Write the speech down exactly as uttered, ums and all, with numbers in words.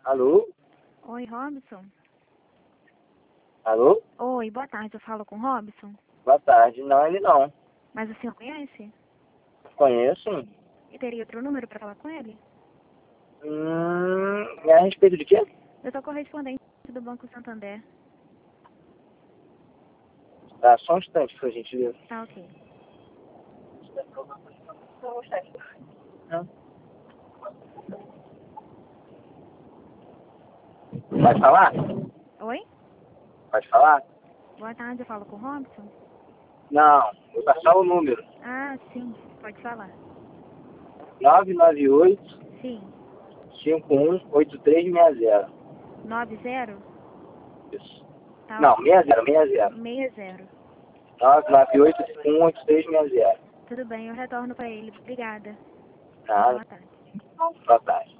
Alô? Oi, Robson. Alô? Oi, boa tarde. Eu falo com o Robson. Boa tarde. Não, ele não. Mas o senhor conhece? Conheço, sim. E teria outro número para falar com ele? Hum, é a respeito de quê? Eu sou correspondente do Banco Santander. Tá, só um instante, por gentileza. Tá, ok. Não. Pode falar? Oi? Pode falar? Boa tarde. Eu falo com o Robson? Não, vou passar o número. Ah, sim. Pode falar. nove nove oito, Sim. cinco um, oito três seis zero. nove zero? Isso. Tá, Não, ok. seis zero, seis zero. seis zero. nove nove oito, cinco um, oito três seis zero. Tudo bem, eu retorno para ele. Obrigada. Nada. Boa tarde. Boa tarde.